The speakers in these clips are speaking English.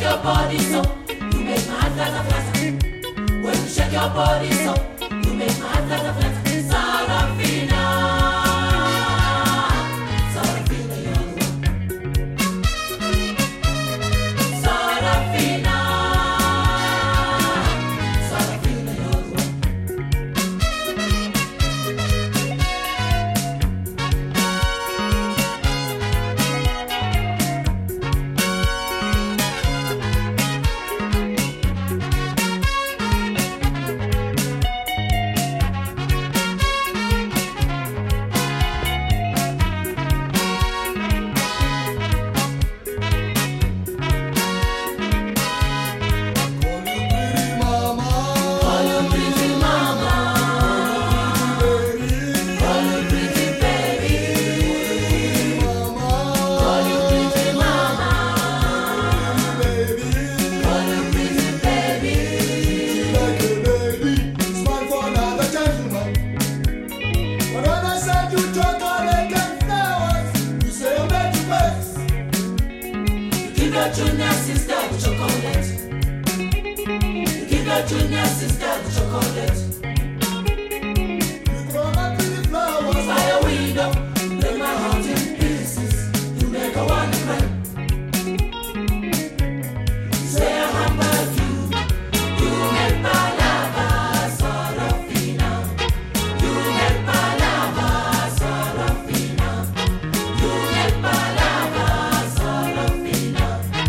your body so, you make my heart flutter flutter. When you shake your body so, you make my heart flutter flutter. Sarafina, Sarafina, you're the one. Sarafina, Sarafina, you're the one. Junior sister the chocolate. Give your junior sister the chocolate. You throw up in the flowers by a window, break my heart in pieces. You make a one cry. Say I humble you. You make palava, Sarafina. You make palava, Sarafina. You make palava, Sarafina.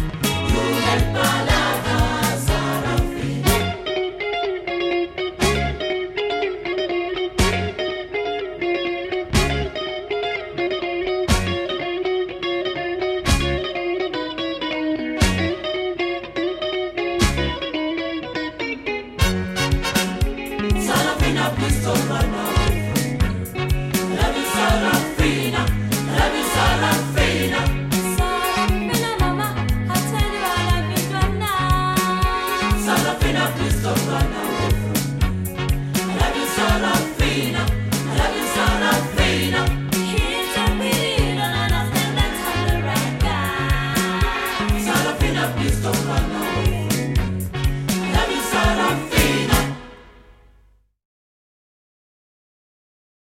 Please don't run away from me. Love you, Sarafina. Love you, Sarafina. Sarafina, mama, I tell you I love you tonight. Sarafina, please don't run away from me. Love you, Sarafina. Love you, Sarafina. Here's a pity, you don't understand that I'm the right guy. Sarafina, please don't